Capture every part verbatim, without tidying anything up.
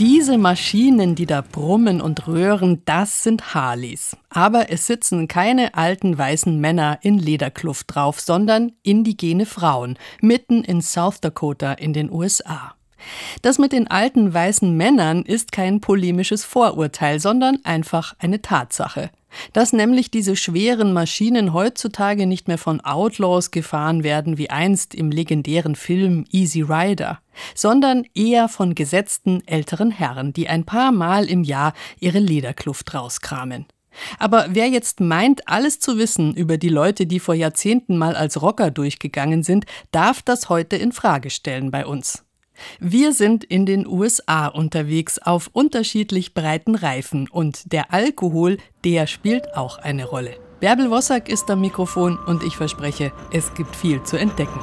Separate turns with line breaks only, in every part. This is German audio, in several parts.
Diese Maschinen, die da brummen und röhren, das sind Harleys. Aber es sitzen keine alten weißen Männer in Lederkluft drauf, sondern indigene Frauen, mitten in South Dakota in den U S A. Das mit den alten weißen Männern ist kein polemisches Vorurteil, sondern einfach eine Tatsache. Dass nämlich diese schweren Maschinen heutzutage nicht mehr von Outlaws gefahren werden wie einst im legendären Film Easy Rider, sondern eher von gesetzten älteren Herren, die ein paar Mal im Jahr ihre Lederkluft rauskramen. Aber wer jetzt meint, alles zu wissen über die Leute, die vor Jahrzehnten mal als Rocker durchgegangen sind, darf das heute in Frage stellen bei uns. Wir sind in den U S A unterwegs auf unterschiedlich breiten Reifen und der Alkohol, der spielt auch eine Rolle. Bärbel Wossack ist am Mikrofon und ich verspreche, es gibt viel zu entdecken.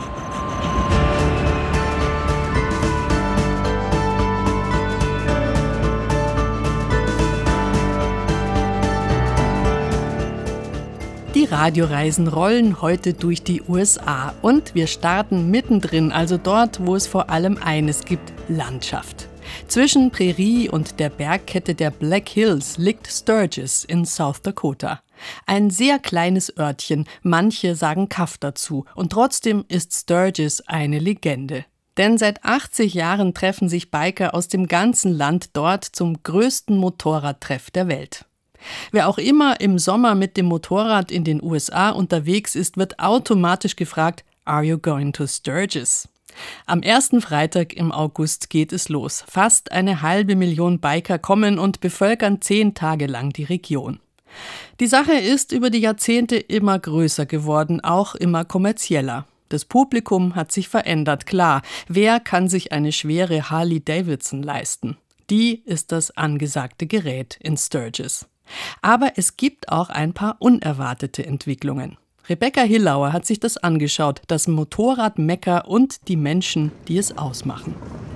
Die Radioreisen rollen heute durch die U S A und wir starten mittendrin, also dort, wo es vor allem eines gibt, Landschaft. Zwischen Prärie und der Bergkette der Black Hills liegt Sturgis in South Dakota. Ein sehr kleines Örtchen, manche sagen Kaff dazu und trotzdem ist Sturgis eine Legende. Denn seit achtzig Jahren treffen sich Biker aus dem ganzen Land dort zum größten Motorradtreff der Welt. Wer auch immer im Sommer mit dem Motorrad in den U S A unterwegs ist, wird automatisch gefragt, "Are you going to Sturgis?" Am ersten Freitag im August geht es los. Fast eine halbe Million Biker kommen und bevölkern zehn Tage lang die Region. Die Sache ist über die Jahrzehnte immer größer geworden, auch immer kommerzieller. Das Publikum hat sich verändert, klar. Wer kann sich eine schwere Harley Davidson leisten? Die ist das angesagte Gerät in Sturgis. Aber es gibt auch ein paar unerwartete Entwicklungen. Rebecca Hillauer hat sich das angeschaut, das Motorrad-Mekka und die Menschen, die es ausmachen.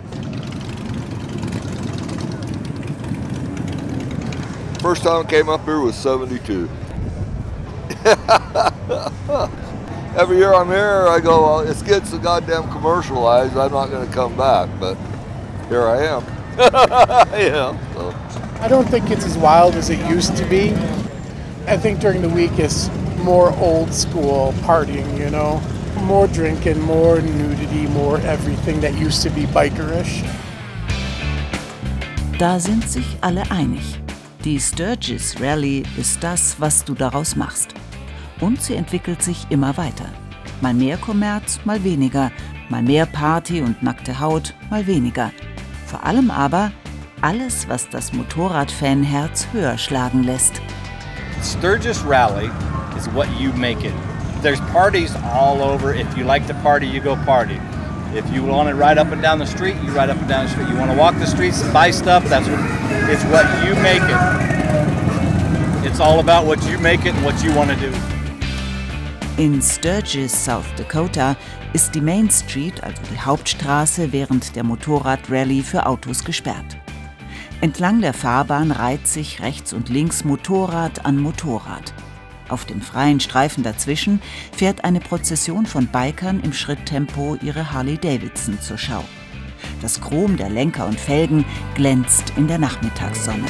First time I came up here was seventy-two. Every year I'm here, I go, well, it's getting so goddamn commercialized, I'm not going to come back, but here I am. Yeah, so.
I don't think it's as wild as it used to be. I think during the week it's more old school partying, you know? More drinking, more nudity, more everything that used to be bikerish.
Da sind sich alle einig. Die Sturgis Rally ist das, was du daraus machst. Und sie entwickelt sich immer weiter. Mal mehr Kommerz, mal weniger. Mal mehr Party und nackte Haut, mal weniger. Vor allem aber alles, was das Motorradfanherz höher schlagen lässt.
Sturgis Rally is what you make it. There's parties all over. If you like to party, you go party. If you want to ride up and down the street, you ride up and down the street. You want to walk the streets and buy stuff, that's what, it's what you make it. It's all about what you make it and what you want to do.
In Sturgis, South Dakota, ist die Main Street, also die Hauptstraße, während der Motorradrallye für Autos gesperrt. Entlang der Fahrbahn reiht sich rechts und links Motorrad an Motorrad. Auf dem freien Streifen dazwischen fährt eine Prozession von Bikern im Schritttempo ihre Harley Davidson zur Schau. Das Chrom der Lenker und Felgen glänzt in der Nachmittagssonne.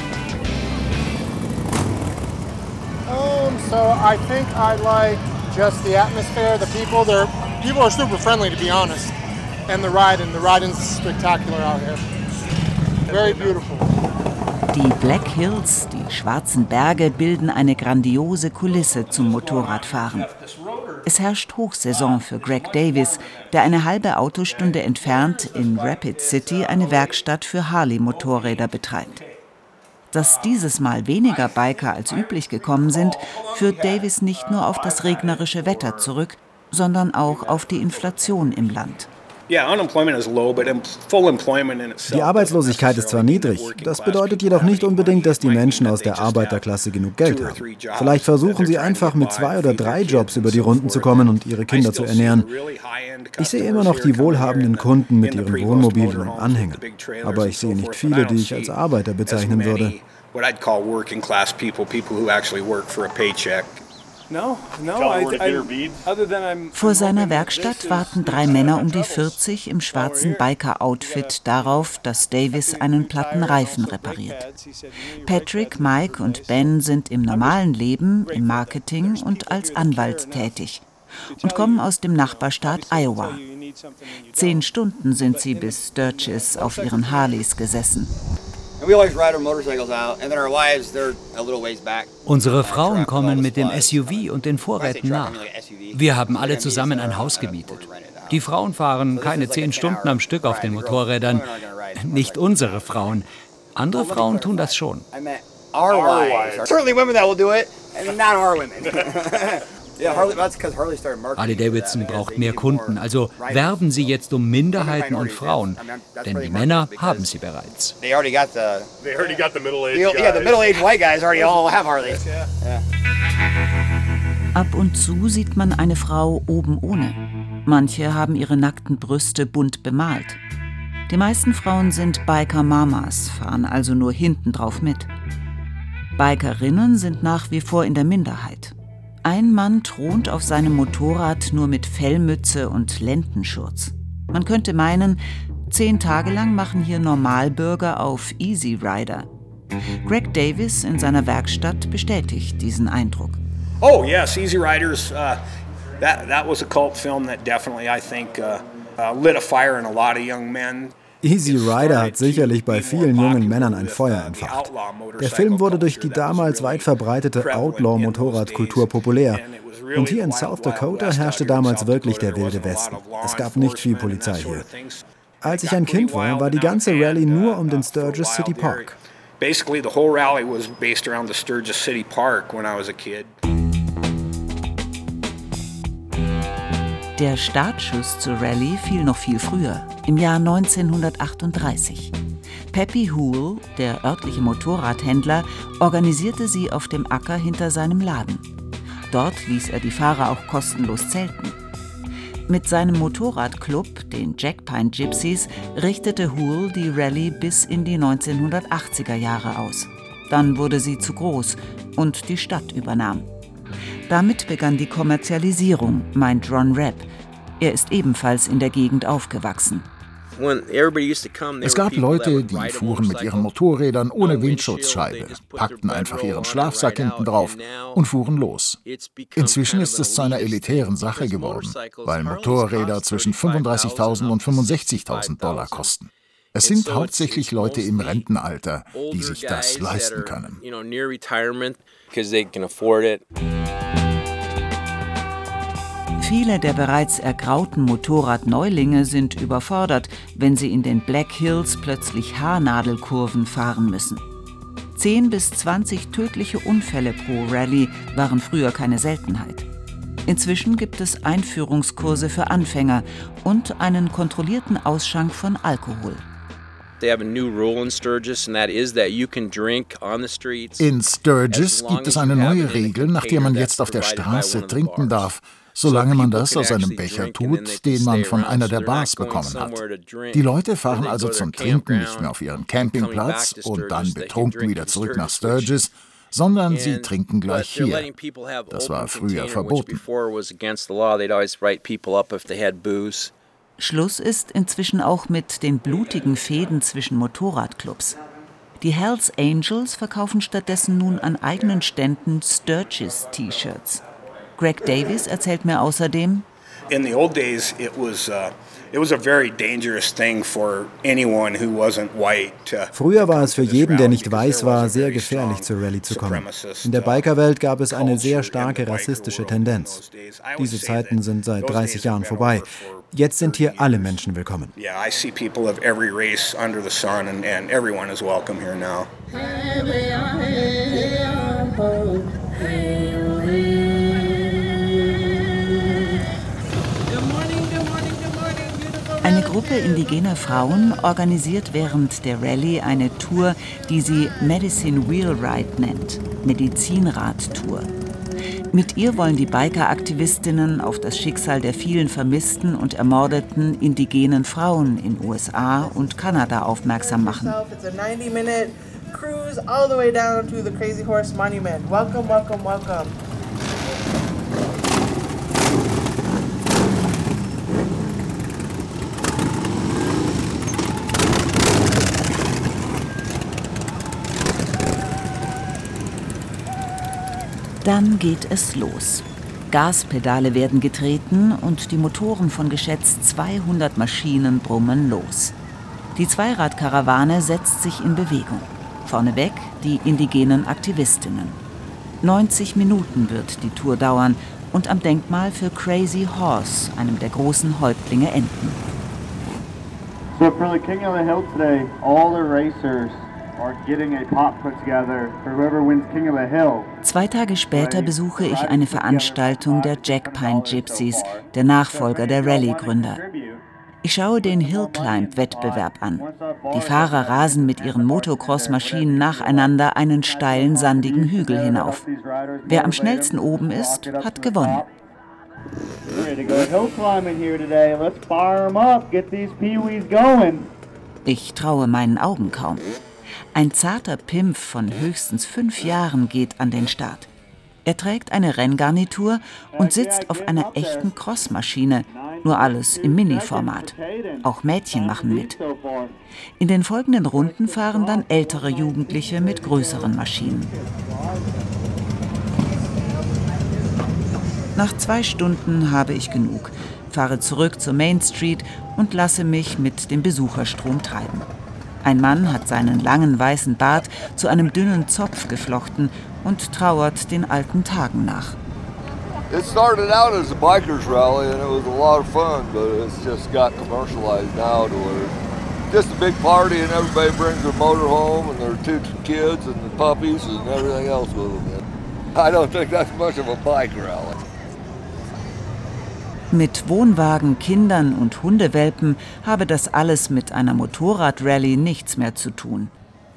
Um, so I think I like just the atmosphere, the people. They're people are super friendly, to be honest, and the riding, the riding's spectacular out here. Very beautiful.
Die Black Hills, die schwarzen Berge, bilden eine grandiose Kulisse zum Motorradfahren. Es herrscht Hochsaison für Greg Davis, der eine halbe Autostunde entfernt in Rapid City eine Werkstatt für Harley-Motorräder betreibt. Dass dieses Mal weniger Biker als üblich gekommen sind, führt Davis nicht nur auf das regnerische Wetter zurück, sondern auch auf die Inflation im Land.
Die Arbeitslosigkeit ist zwar niedrig, das bedeutet jedoch nicht unbedingt, dass die Menschen aus der Arbeiterklasse genug Geld haben. Vielleicht versuchen sie einfach mit zwei oder drei Jobs über die Runden zu kommen und ihre Kinder zu ernähren. Ich sehe immer noch die wohlhabenden Kunden mit ihren Wohnmobilen und Anhängern, aber ich sehe nicht viele, die ich als Arbeiter bezeichnen würde.
Vor seiner Werkstatt warten drei Männer um die vierzig im schwarzen Biker-Outfit darauf, dass Davis einen platten Reifen repariert. Patrick, Mike und Ben sind im normalen Leben, im Marketing und als Anwalt tätig und kommen aus dem Nachbarstaat Iowa. Zehn Stunden sind sie bis Sturgis auf ihren Harleys gesessen.
Unsere Frauen kommen mit dem S U V und den Vorräten nach. Wir haben alle zusammen ein Haus gemietet. Die Frauen fahren keine zehn Stunden am Stück auf den Motorrädern. Nicht unsere Frauen. Andere Frauen tun das schon. Harley-Davidson braucht mehr Kunden, also werben sie jetzt um Minderheiten und Frauen, denn die Männer haben sie bereits.
Ab und zu sieht man eine Frau oben ohne. Manche haben ihre nackten Brüste bunt bemalt. Die meisten Frauen sind Biker-Mamas, fahren also nur hinten drauf mit. Bikerinnen sind nach wie vor in der Minderheit. Ein Mann thront auf seinem Motorrad nur mit Fellmütze und Lendenschurz. Man könnte meinen, zehn Tage lang machen hier Normalbürger auf Easy Rider. Greg Davis in seiner Werkstatt bestätigt diesen Eindruck.
Oh yes, Easy Riders. Uh, that that was a cult film that definitely, I think, uh, uh, lit a fire in a lot of young men.
Easy Rider hat sicherlich bei vielen jungen Männern ein Feuer entfacht. Der Film wurde durch die damals weit verbreitete Outlaw-Motorradkultur populär. Und hier in South Dakota herrschte damals wirklich der wilde Westen. Es gab nicht viel Polizei hier. Als ich ein Kind war, war die ganze Rallye nur um den Sturgis City Park.
Basically, the whole rally was based around the Sturgis City Park when I was a kid.
Der Startschuss zur Rallye fiel noch viel früher, im Jahr neunzehnhundertachtunddreißig. Peppy Hoole, der örtliche Motorradhändler, organisierte sie auf dem Acker hinter seinem Laden. Dort ließ er die Fahrer auch kostenlos zelten. Mit seinem Motorradclub, den Jack Pine Gypsies, richtete Hoole die Rallye bis in die neunzehnhundertachtziger Jahre aus. Dann wurde sie zu groß und die Stadt übernahm. Damit begann die Kommerzialisierung, meint Ron Rapp. Er ist ebenfalls in der Gegend aufgewachsen.
Es gab Leute, die fuhren mit ihren Motorrädern ohne Windschutzscheibe, packten einfach ihren Schlafsack hinten drauf und fuhren los. Inzwischen ist es zu einer elitären Sache geworden, weil Motorräder zwischen fünfunddreißigtausend und fünfundsechzigtausend Dollar kosten. Es sind hauptsächlich Leute im Rentenalter, die sich das leisten können.
Viele der bereits ergrauten Motorradneulinge sind überfordert, wenn sie in den Black Hills plötzlich Haarnadelkurven fahren müssen. zehn bis zwanzig tödliche Unfälle pro Rallye waren früher keine Seltenheit. Inzwischen gibt es Einführungskurse für Anfänger und einen kontrollierten Ausschank von Alkohol.
In Sturgis gibt es eine neue Regel, nach der man jetzt auf der Straße trinken darf, solange man das aus einem Becher tut, den man von einer der Bars bekommen hat. Die Leute fahren also zum Trinken nicht mehr auf ihren Campingplatz und dann betrunken wieder zurück nach Sturgis, sondern sie trinken gleich hier. Das war früher verboten.
Schluss ist inzwischen auch mit den blutigen Fehden zwischen Motorradclubs. Die Hells Angels verkaufen stattdessen nun an eigenen Ständen Sturgis-T-Shirts. Greg Davis erzählt mir außerdem:
In the old days, it was uh, it was a very dangerous thing for anyone who wasn't white.
Früher war es für jeden, der nicht weiß war, sehr gefährlich zur Rallye zu kommen. In der Bikerwelt gab es eine sehr starke rassistische Tendenz. Diese Zeiten sind seit dreißig Jahren vorbei. Jetzt sind hier alle Menschen willkommen.
Yeah, I see people of every race under the sun, and, and everyone is welcome here now.
Eine Gruppe indigener Frauen organisiert während der Rallye eine Tour, die sie Medicine Wheel Ride nennt, Medizinrad-Tour. Mit ihr wollen die Biker-Aktivistinnen auf das Schicksal der vielen vermissten und ermordeten indigenen Frauen in U S A und Kanada aufmerksam machen.
Cruise all the way down to the Crazy Horse Monument. Welcome, welcome, welcome.
Dann geht es los. Gaspedale werden getreten und die Motoren von geschätzt zweihundert Maschinen brummen los. Die Zweiradkarawane setzt sich in Bewegung. Vorneweg die indigenen Aktivistinnen. neunzig Minuten wird die Tour dauern und am Denkmal für Crazy Horse, einem der großen Häuptlinge, enden.
So for the King of the Hill today, all the racers are getting a pot put together for whoever wins King of the Hill.
Zwei Tage später besuche ich eine Veranstaltung der Jack Pine Gypsies, der Nachfolger der Rallye-Gründer. Ich schaue den Hillclimb-Wettbewerb an. Die Fahrer rasen mit ihren Motocross-Maschinen nacheinander einen steilen, sandigen Hügel hinauf. Wer am schnellsten oben ist, hat gewonnen. Ich traue meinen Augen kaum. Ein zarter Pimpf von höchstens fünf Jahren geht an den Start. Er trägt eine Renngarnitur und sitzt auf einer echten Crossmaschine, nur alles im Mini-Format. Auch Mädchen machen mit. In den folgenden Runden fahren dann ältere Jugendliche mit größeren Maschinen. Nach zwei Stunden habe ich genug, fahre zurück zur Main Street und lasse mich mit dem Besucherstrom treiben. Ein Mann hat seinen langen weißen Bart zu einem dünnen Zopf geflochten und trauert den alten Tagen nach.
It started out as a bikers rally and it was a lot of fun, but it's just got commercialized now to where it's just a big party and everybody brings their motor home and their two kids and the puppies and everything else with them. I don't think that's much of a bike rally.
Mit Wohnwagen, Kindern und Hundewelpen habe das alles mit einer Motorradrallye nichts mehr zu tun.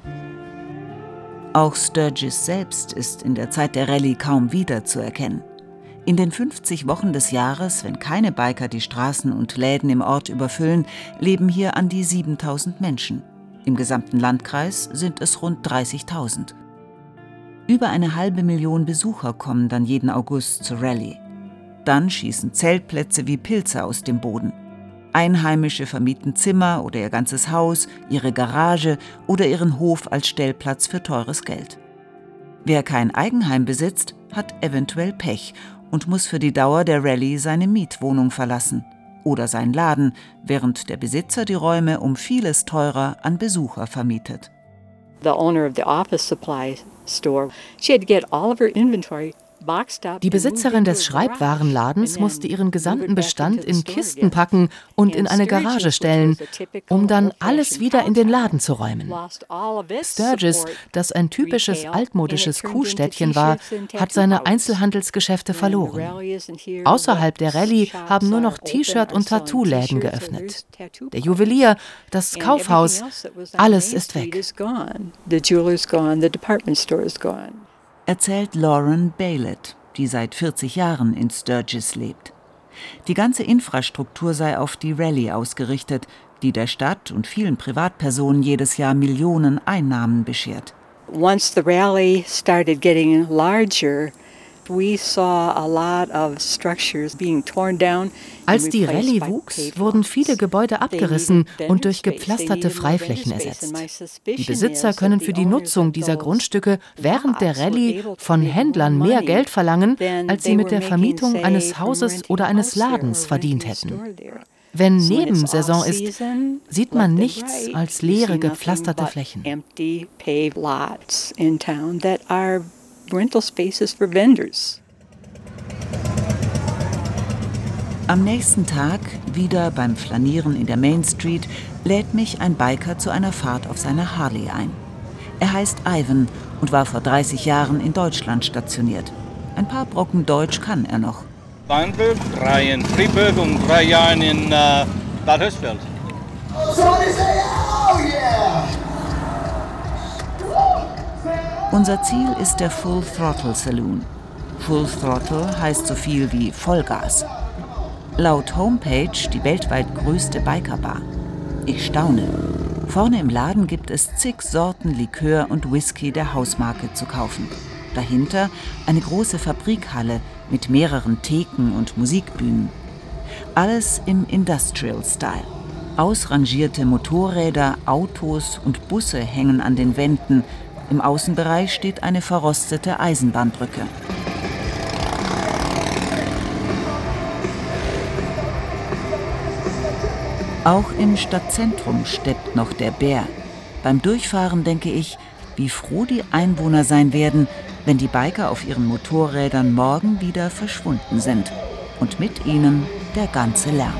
Auch Sturgis selbst ist in der Zeit der Rallye kaum wiederzuerkennen. In den fünfzig Wochen des Jahres, wenn keine Biker die Straßen und Läden im Ort überfüllen, leben hier an die siebentausend Menschen. Im gesamten Landkreis sind es rund dreißigtausend. Über eine halbe Million Besucher kommen dann jeden August zur Rallye. Dann schießen Zeltplätze wie Pilze aus dem Boden. Einheimische vermieten Zimmer oder ihr ganzes Haus, ihre Garage oder ihren Hof als Stellplatz für teures Geld. Wer kein Eigenheim besitzt, hat eventuell Pech und muss für die Dauer der Rallye seine Mietwohnung verlassen oder seinen Laden, während der Besitzer die Räume um vieles teurer an Besucher vermietet.
The owner of the office supply store, she had to get all of her inventory.
Die Besitzerin des Schreibwarenladens musste ihren gesamten Bestand in Kisten packen und in eine Garage stellen, um dann alles wieder in den Laden zu räumen. Sturgis, das ein typisches altmodisches Kuhstädtchen war, hat seine Einzelhandelsgeschäfte verloren. Außerhalb der Rallye haben nur noch T-Shirt- und Tattoo-Läden geöffnet. Der Juwelier, das Kaufhaus, alles ist weg.
Erzählt Lauren Baylett, die seit vierzig Jahren in Sturgis lebt. Die ganze Infrastruktur sei auf die Rallye ausgerichtet, die der Stadt und vielen Privatpersonen jedes Jahr Millionen Einnahmen beschert.
Once the rally started getting larger, we saw a lot of structures being torn down.
Als die Rallye wuchs, wurden viele Gebäude abgerissen und durch gepflasterte Freiflächen ersetzt. Die Besitzer können für die Nutzung dieser Grundstücke während der Rallye von Händlern mehr Geld verlangen, als sie mit der Vermietung eines Hauses oder eines Ladens verdient hätten. Wenn Nebensaison ist, sieht man nichts als leere, gepflasterte Flächen.
Rental spaces for vendors.
Am nächsten Tag, wieder beim Flanieren in der Main Street, lädt mich ein Biker zu einer Fahrt auf seiner Harley ein. Er heißt Ivan und war vor dreißig Jahren in Deutschland stationiert. Ein paar Brocken Deutsch kann er noch.
Weinberg, drei in Fribourg und drei Jahre in uh, Bad Hersfeld.
Unser Ziel ist der Full Throttle Saloon. Full Throttle heißt so viel wie Vollgas. Laut Homepage die weltweit größte Bikerbar. Ich staune. Vorne im Laden gibt es zig Sorten Likör und Whisky der Hausmarke zu kaufen. Dahinter eine große Fabrikhalle mit mehreren Theken und Musikbühnen. Alles im Industrial Style. Ausrangierte Motorräder, Autos und Busse hängen an den Wänden. Im Außenbereich steht eine verrostete Eisenbahnbrücke. Auch im Stadtzentrum steppt noch der Bär. Beim Durchfahren denke ich, wie froh die Einwohner sein werden, wenn die Biker auf ihren Motorrädern morgen wieder verschwunden sind. Und mit ihnen der ganze Lärm.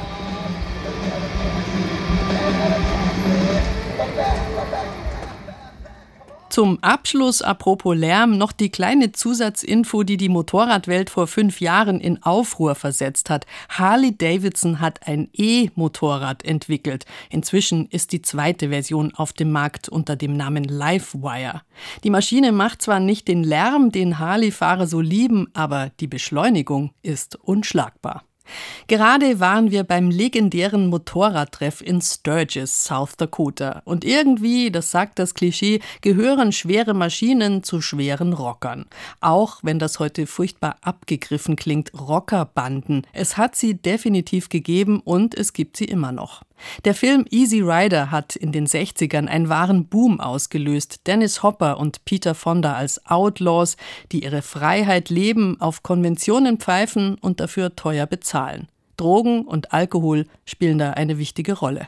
Zum Abschluss, apropos Lärm, noch die kleine Zusatzinfo, die die Motorradwelt vor fünf Jahren in Aufruhr versetzt hat. Harley-Davidson hat ein E-Motorrad entwickelt. Inzwischen ist die zweite Version auf dem Markt unter dem Namen Livewire. Die Maschine macht zwar nicht den Lärm, den Harley-Fahrer so lieben, aber die Beschleunigung ist unschlagbar. Gerade waren wir beim legendären Motorradtreff in Sturgis, South Dakota. Und irgendwie, das sagt das Klischee, gehören schwere Maschinen zu schweren Rockern. Auch wenn das heute furchtbar abgegriffen klingt, Rockerbanden. Es hat sie definitiv gegeben und es gibt sie immer noch. Der Film Easy Rider hat in den sechzigern einen wahren Boom ausgelöst. Dennis Hopper und Peter Fonda als Outlaws, die ihre Freiheit leben, auf Konventionen pfeifen und dafür teuer bezahlen. Drogen und Alkohol spielen da eine wichtige Rolle.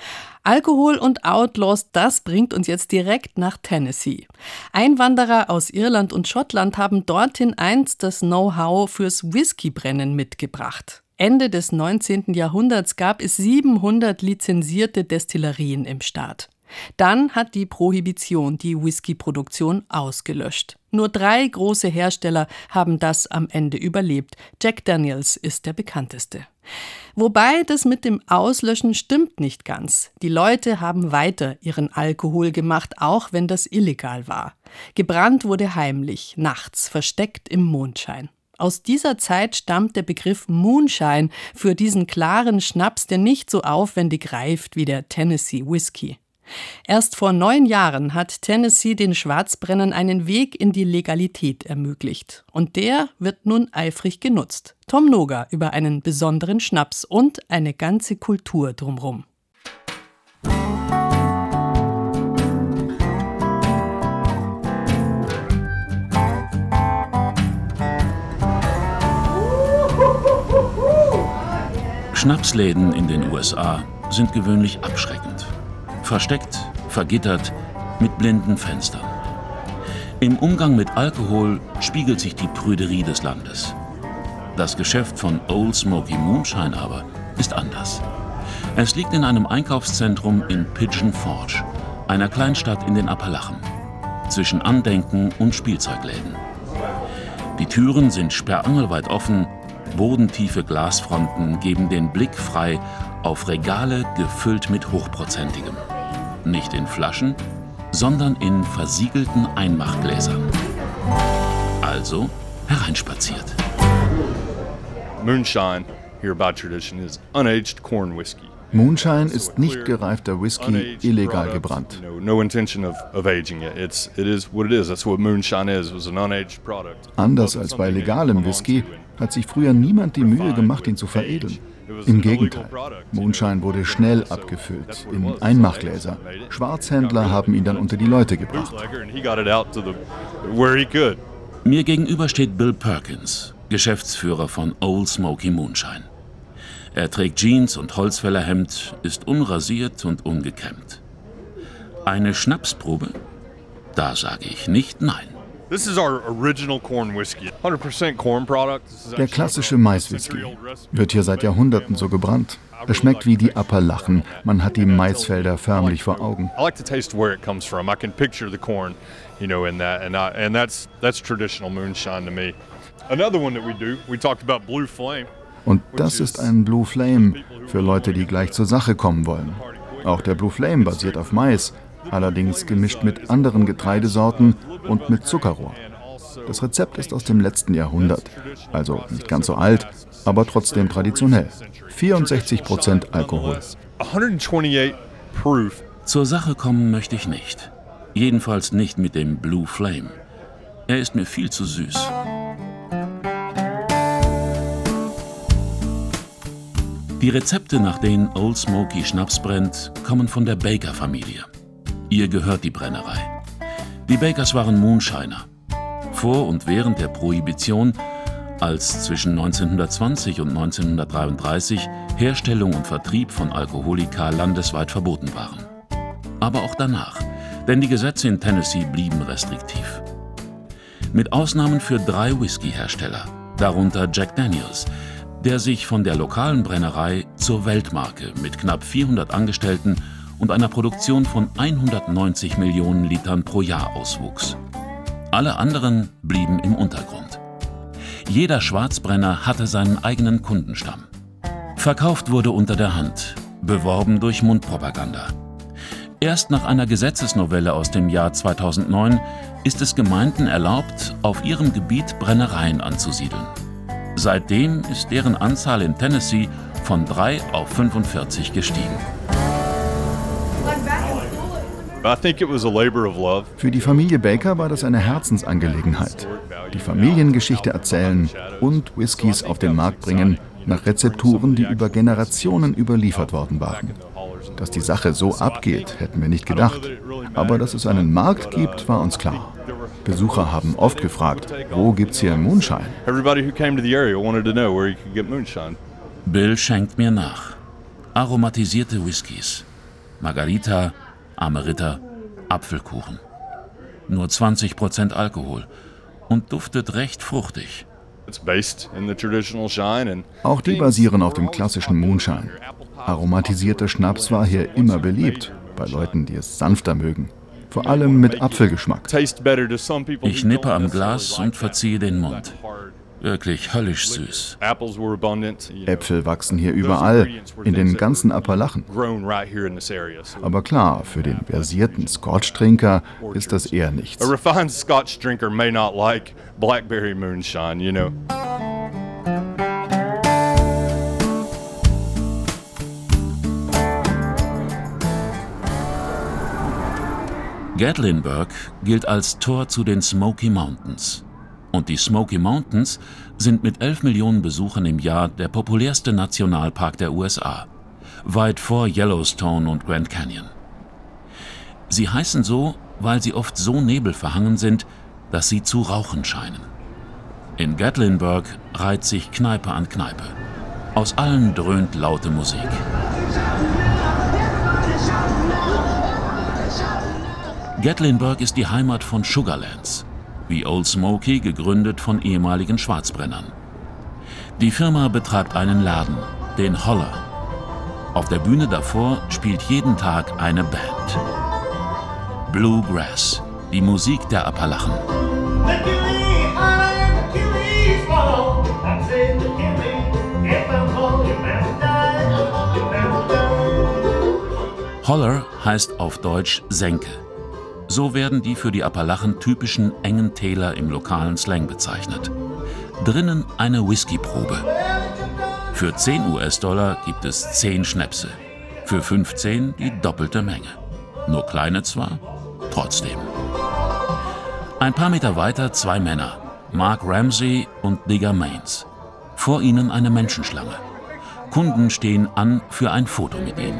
Alkohol und Outlaws, das bringt uns jetzt direkt nach Tennessee. Einwanderer aus Irland und Schottland haben dorthin einst das Know-how fürs Whiskybrennen mitgebracht. Ende des neunzehnten Jahrhunderts gab es siebenhundert lizenzierte Destillerien im Staat. Dann hat die Prohibition die Whiskyproduktion ausgelöscht. Nur drei große Hersteller haben das am Ende überlebt. Jack Daniels ist der bekannteste. Wobei das mit dem Auslöschen stimmt nicht ganz. Die Leute haben weiter ihren Alkohol gemacht, auch wenn das illegal war. Gebrannt wurde heimlich, nachts, versteckt im Mondschein. Aus dieser Zeit stammt der Begriff Moonshine für diesen klaren Schnaps, der nicht so aufwendig reift wie der Tennessee Whiskey. Erst vor neun Jahren hat Tennessee den Schwarzbrennern einen Weg in die Legalität ermöglicht. Und der wird nun eifrig genutzt. Tom Noga über einen besonderen Schnaps und eine ganze Kultur drumherum.
Schnapsläden in den U S A sind gewöhnlich abschreckend. Versteckt, vergittert, mit blinden Fenstern. Im Umgang mit Alkohol spiegelt sich die Prüderie des Landes. Das Geschäft von Old Smoky Moonshine aber ist anders. Es liegt in einem Einkaufszentrum in Pigeon Forge, einer Kleinstadt in den Appalachen, zwischen Andenken und Spielzeugläden. Die Türen sind sperrangelweit offen, bodentiefe Glasfronten geben den Blick frei auf Regale gefüllt mit Hochprozentigem. Nicht in Flaschen, sondern in versiegelten Einmachgläsern. Also hereinspaziert.
Moonshine, here by tradition, is unaged corn whiskey.
Moonshine ist nicht gereifter Whisky, illegal gebrannt. Anders als bei legalem Whisky hat sich früher niemand die Mühe gemacht, ihn zu veredeln. Im Gegenteil, Moonshine wurde schnell abgefüllt in Einmachgläser. Schwarzhändler haben ihn dann unter die Leute gebracht.
Mir gegenüber steht Bill Perkins, Geschäftsführer von Old Smoky Moonshine. Er trägt Jeans und Holzfällerhemd, ist unrasiert und ungekämmt. Eine Schnapsprobe? Da sage ich nicht nein.
Der klassische Maiswhisky wird hier seit Jahrhunderten so gebrannt. Er schmeckt wie die Appalachen. Man hat die Maisfelder förmlich vor Augen. Und das ist ein Blue Flame für Leute, die gleich zur Sache kommen wollen. Auch der Blue Flame basiert auf Mais, allerdings gemischt mit anderen Getreidesorten und mit Zuckerrohr. Das Rezept ist aus dem letzten Jahrhundert, also nicht ganz so alt, aber trotzdem traditionell. vierundsechzig Prozent Alkohol.
Zur Sache kommen möchte ich nicht. Jedenfalls nicht mit dem Blue Flame. Er ist mir viel zu süß. Die Rezepte, nach denen Old Smoky Schnaps brennt, kommen von der Baker-Familie. Ihr gehört die Brennerei. Die Bakers waren Moonshiner. Vor und während der Prohibition als zwischen neunzehnhundertzwanzig und neunzehnhundertdreiunddreißig Herstellung und Vertrieb von Alkoholika landesweit verboten waren. Aber auch danach, denn die Gesetze in Tennessee blieben restriktiv. Mit Ausnahmen für drei Whisky-Hersteller, darunter Jack Daniels, der sich von der lokalen Brennerei zur Weltmarke mit knapp vierhundert Angestellten und einer Produktion von hundertneunzig Millionen Litern pro Jahr auswuchs. Alle anderen blieben im Untergrund. Jeder Schwarzbrenner hatte seinen eigenen Kundenstamm. Verkauft wurde unter der Hand, beworben durch Mundpropaganda. Erst nach einer Gesetzesnovelle aus dem Jahr zweitausendneun ist es Gemeinden erlaubt, auf ihrem Gebiet Brennereien anzusiedeln. Seitdem ist deren Anzahl in Tennessee von drei auf fünfundvierzig gestiegen.
Für die Familie Baker war das eine Herzensangelegenheit. Die Familiengeschichte erzählen und Whiskys auf den Markt bringen nach Rezepturen, die über Generationen überliefert worden waren. Dass die Sache so abgeht, hätten wir nicht gedacht. Aber dass es einen Markt gibt, war uns klar. Besucher haben oft gefragt, wo gibt's hier Moonshine?
Bill schenkt mir nach. Aromatisierte Whiskys. Margarita, Amerita, Apfelkuchen. Nur zwanzig Prozent Alkohol und duftet recht fruchtig.
Auch die basieren auf dem klassischen Moonshine. Aromatisierter Schnaps war hier immer beliebt, bei Leuten, die es sanfter mögen. Vor allem mit Apfelgeschmack.
Ich nippe am Glas und verziehe den Mund. Wirklich höllisch süß.
Äpfel wachsen hier überall, in den ganzen Appalachen. Aber klar, für den versierten Scotch-Trinker ist das eher nichts.
Gatlinburg gilt als Tor zu den Smoky Mountains. Und die Smoky Mountains sind mit elf Millionen Besuchern im Jahr der populärste Nationalpark der U S A, weit vor Yellowstone und Grand Canyon. Sie heißen so, weil sie oft so nebelverhangen sind, dass sie zu rauchen scheinen. In Gatlinburg reiht sich Kneipe an Kneipe. Aus allen dröhnt laute Musik. Gatlinburg ist die Heimat von Sugarlands, wie Old Smoky gegründet von ehemaligen Schwarzbrennern. Die Firma betreibt einen Laden, den Holler. Auf der Bühne davor spielt jeden Tag eine Band. Bluegrass, die Musik der Appalachen. Holler heißt auf Deutsch Senke. So werden die für die Appalachen typischen engen Täler im lokalen Slang bezeichnet. Drinnen eine Whiskyprobe. Für zehn US-Dollar gibt es zehn Schnäpse. Für fünfzehn die doppelte Menge. Nur kleine zwar, trotzdem. Ein paar Meter weiter zwei Männer, Mark Ramsey und Digger Mains. Vor ihnen eine Menschenschlange. Kunden stehen an für ein Foto mit ihnen.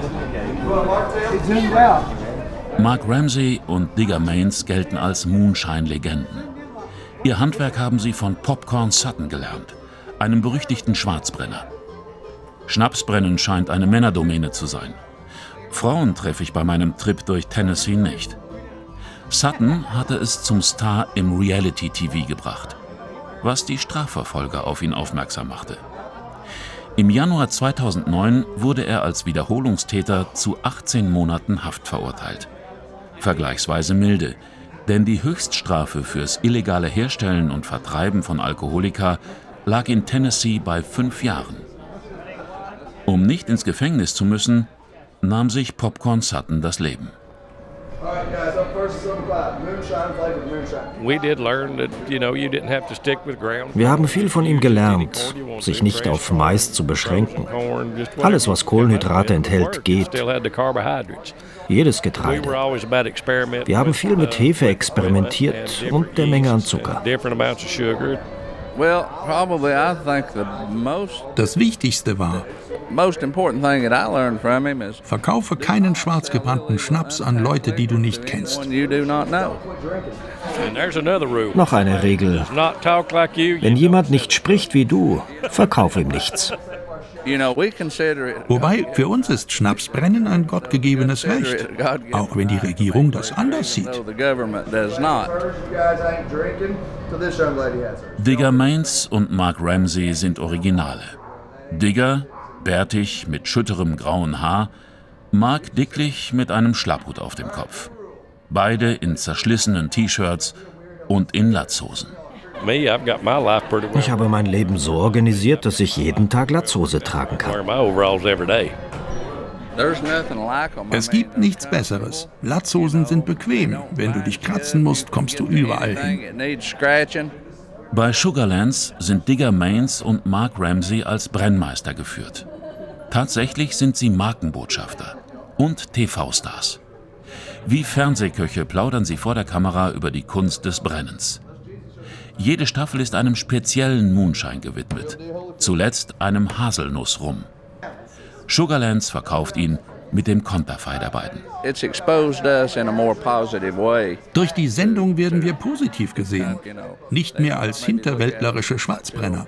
Mark Ramsey und Digger Mains gelten als Moonshine-Legenden. Ihr Handwerk haben sie von Popcorn Sutton gelernt, einem berüchtigten Schwarzbrenner. Schnapsbrennen scheint eine Männerdomäne zu sein. Frauen treffe ich bei meinem Trip durch Tennessee nicht. Sutton hatte es zum Star im Reality-T V gebracht, was die Strafverfolger auf ihn aufmerksam machte. Im Januar zweitausendneun wurde er als Wiederholungstäter zu achtzehn Monaten Haft verurteilt. Vergleichsweise milde, denn die Höchststrafe fürs illegale Herstellen und Vertreiben von Alkoholika lag in Tennessee bei fünf Jahren. Um nicht ins Gefängnis zu müssen, nahm sich Popcorn Sutton das Leben.
Wir haben viel von ihm gelernt, sich nicht auf Mais zu beschränken. Alles, was Kohlenhydrate enthält, geht. Jedes Getreide. Wir haben viel mit Hefe experimentiert und der Menge an Zucker.
Das Wichtigste war, verkaufe keinen schwarzgebrannten Schnaps an Leute, die du nicht kennst.
Noch eine Regel. Wenn jemand nicht spricht wie du, verkauf ihm nichts.
Wobei, für uns ist Schnapsbrennen ein gottgegebenes Recht, auch wenn die Regierung das anders sieht.
Digger Mains und Mark Ramsey sind Originale. Digger, bärtig mit schütterem grauen Haar, Mark dicklich mit einem Schlapphut auf dem Kopf. Beide in zerschlissenen T-Shirts und in Latzhosen.
Ich habe mein Leben so organisiert, dass ich jeden Tag Latzhose tragen kann.
Es gibt nichts Besseres. Latzhosen sind bequem. Wenn du dich kratzen musst, kommst du überall hin.
Bei Sugarlands sind Digger Mains und Mark Ramsey als Brennmeister geführt. Tatsächlich sind sie Markenbotschafter und T V-Stars. Wie Fernsehköche plaudern sie vor der Kamera über die Kunst des Brennens. Jede Staffel ist einem speziellen Moonshine gewidmet, zuletzt einem Haselnussrum. Sugarlands verkauft ihn mit dem Konterfei der beiden.
Durch die Sendung werden wir positiv gesehen, nicht mehr als hinterwäldlerische Schwarzbrenner.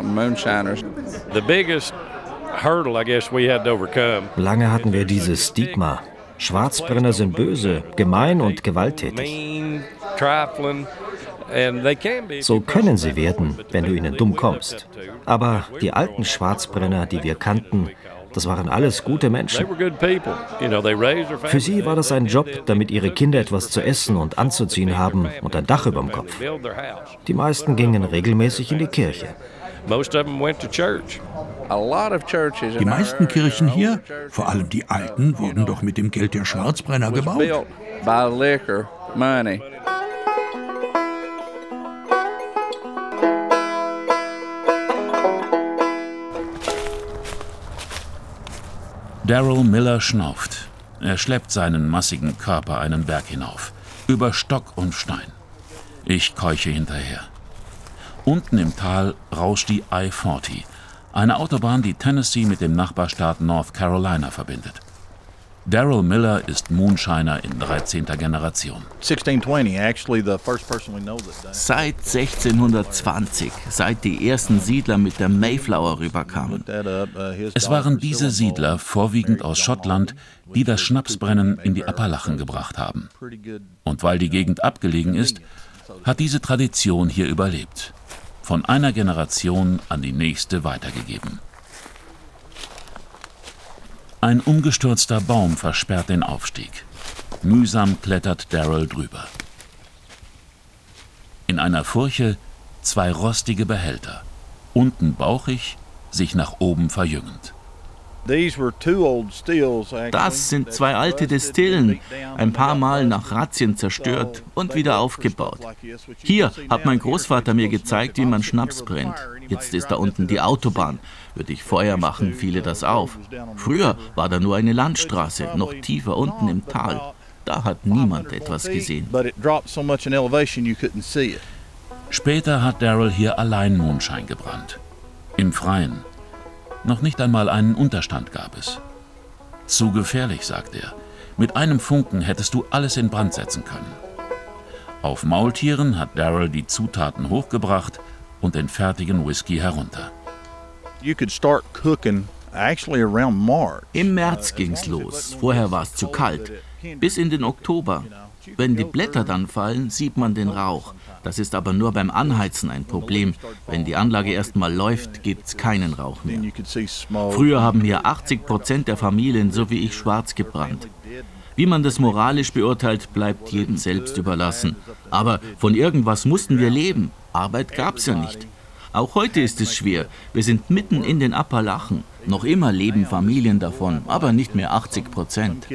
Lange hatten wir dieses Stigma. Schwarzbrenner sind böse, gemein und gewalttätig. So können sie werden, wenn du ihnen dumm kommst. Aber die alten Schwarzbrenner, die wir kannten, das waren alles gute Menschen. Für sie war das ein Job, damit ihre Kinder etwas zu essen und anzuziehen haben und ein Dach über dem Kopf. Die meisten gingen regelmäßig in die Kirche.
Die meisten Kirchen hier, vor allem die alten, wurden doch mit dem Geld der Schwarzbrenner gebaut.
Daryl Miller schnauft. Er schleppt seinen massigen Körper einen Berg hinauf, über Stock und Stein. Ich keuche hinterher. Unten im Tal rauscht die I vierzig, eine Autobahn, die Tennessee mit dem Nachbarstaat North Carolina verbindet. Daryl Miller ist Moonshiner in dreizehnter Generation.
Seit sechzehnhundertzwanzig, seit die ersten Siedler mit der Mayflower rüberkamen.
Es waren diese Siedler, vorwiegend aus Schottland, die das Schnapsbrennen in die Appalachen gebracht haben. Und weil die Gegend abgelegen ist, hat diese Tradition hier überlebt. Von einer Generation an die nächste weitergegeben. Ein umgestürzter Baum versperrt den Aufstieg. Mühsam klettert Daryl drüber. In einer Furche zwei rostige Behälter. Unten bauchig, sich nach oben verjüngend.
Das sind zwei alte Destillen, ein paar Mal nach Razzien zerstört und wieder aufgebaut. Hier hat mein Großvater mir gezeigt, wie man Schnaps brennt. Jetzt ist da unten die Autobahn. Würde ich Feuer machen, fiele das auf. Früher war da nur eine Landstraße, noch tiefer unten im Tal. Da hat niemand etwas gesehen.
Später hat Daryl hier allein Moonshine gebrannt. Im Freien. Noch nicht einmal einen Unterstand gab es. Zu gefährlich, sagt er. Mit einem Funken hättest du alles in Brand setzen können. Auf Maultieren hat Daryl die Zutaten hochgebracht und den fertigen Whisky herunter.
Im März ging's los. Vorher war es zu kalt. Bis in den Oktober. Wenn die Blätter dann fallen, sieht man den Rauch. Das ist aber nur beim Anheizen ein Problem. Wenn die Anlage erst mal läuft, gibt's keinen Rauch mehr. Früher haben hier achtzig Prozent der Familien, so wie ich, schwarz gebrannt. Wie man das moralisch beurteilt, bleibt jedem selbst überlassen. Aber von irgendwas mussten wir leben. Arbeit gab's ja nicht. Auch heute ist es schwer. Wir sind mitten in den Appalachen. Noch immer leben Familien davon, aber nicht mehr achtzig Prozent.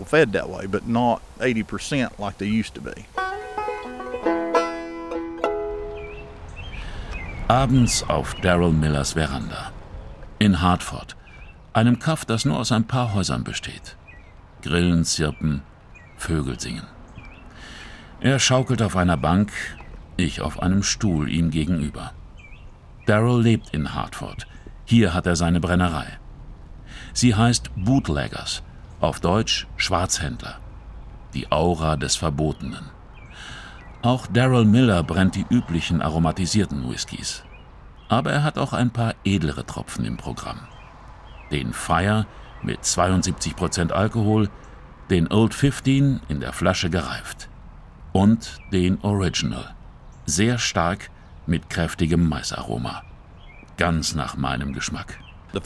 Abends auf Daryl Millers Veranda. In Hartford, einem Kaff, das nur aus ein paar Häusern besteht. Grillen zirpen, Vögel singen. Er schaukelt auf einer Bank, ich auf einem Stuhl ihm gegenüber. Darryl lebt in Hartford. Hier hat er seine Brennerei. Sie heißt Bootleggers, auf Deutsch Schwarzhändler. Die Aura des Verbotenen. Auch Darryl Miller brennt die üblichen aromatisierten Whiskys. Aber er hat auch ein paar edlere Tropfen im Programm. Den Fire mit zweiundsiebzig Prozent Alkohol, den Old fünfzehn in der Flasche gereift und den Original, sehr stark mit kräftigem Maisaroma. Ganz nach meinem Geschmack.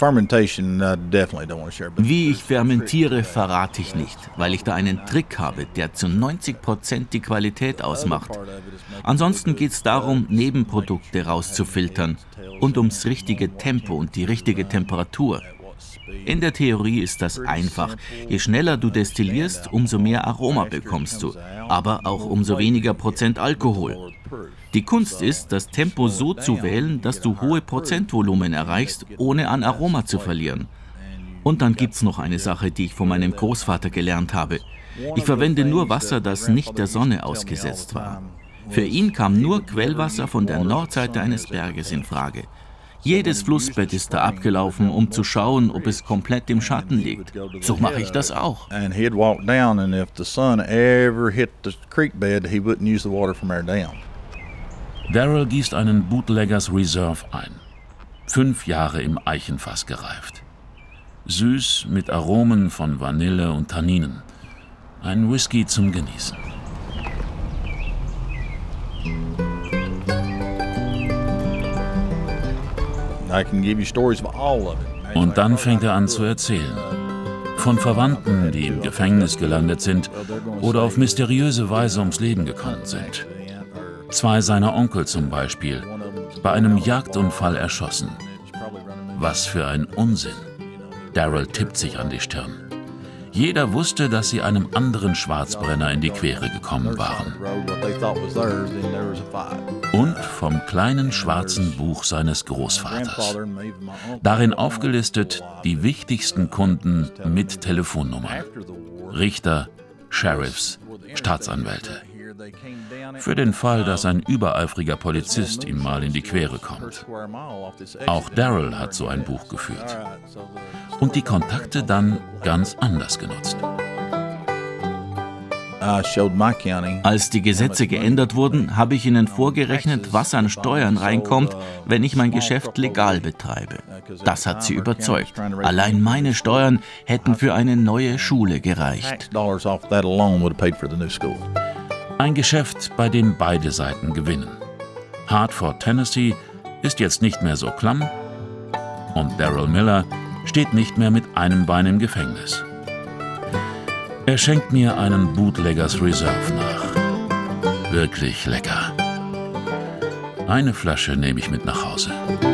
Wie ich fermentiere, verrate ich nicht, weil ich da einen Trick habe, der zu neunzig Prozent die Qualität ausmacht. Ansonsten geht es darum, Nebenprodukte rauszufiltern und ums richtige Tempo und die richtige Temperatur. In der Theorie ist das einfach. Je schneller du destillierst, umso mehr Aroma bekommst du, aber auch umso weniger Prozent Alkohol. Die Kunst ist, das Tempo so zu wählen, dass du hohe Prozentvolumen erreichst, ohne an Aroma zu verlieren. Und dann gibt's noch eine Sache, die ich von meinem Großvater gelernt habe. Ich verwende nur Wasser, das nicht der Sonne ausgesetzt war. Für ihn kam nur Quellwasser von der Nordseite eines Berges in Frage. Jedes Flussbett ist da abgelaufen, um zu schauen, ob es komplett im Schatten liegt. So mache ich das auch.
Darryl gießt einen Bootleggers Reserve ein. Fünf Jahre im Eichenfass gereift. Süß mit Aromen von Vanille und Tanninen. Ein Whisky zum Genießen. Und dann fängt er an zu erzählen. Von Verwandten, die im Gefängnis gelandet sind oder auf mysteriöse Weise ums Leben gekommen sind. Zwei seiner Onkel zum Beispiel, bei einem Jagdunfall erschossen. Was für ein Unsinn. Darryl tippt sich an die Stirn. Jeder wusste, dass sie einem anderen Schwarzbrenner in die Quere gekommen waren. Und vom kleinen schwarzen Buch seines Großvaters. Darin aufgelistet die wichtigsten Kunden mit Telefonnummern. Richter, Sheriffs, Staatsanwälte. Für den Fall, dass ein übereifriger Polizist ihm mal in die Quere kommt. Auch Darryl hat so ein Buch geführt. Und die Kontakte dann ganz anders genutzt.
Als die Gesetze geändert wurden, habe ich ihnen vorgerechnet, was an Steuern reinkommt, wenn ich mein Geschäft legal betreibe. Das hat sie überzeugt. Allein meine Steuern hätten für eine neue Schule gereicht.
Ein Geschäft, bei dem beide Seiten gewinnen. Hartford, Tennessee ist jetzt nicht mehr so klamm und Darryl Miller steht nicht mehr mit einem Bein im Gefängnis. Er schenkt mir einen Bootleggers Reserve nach. Wirklich lecker. Eine Flasche nehme ich mit nach Hause.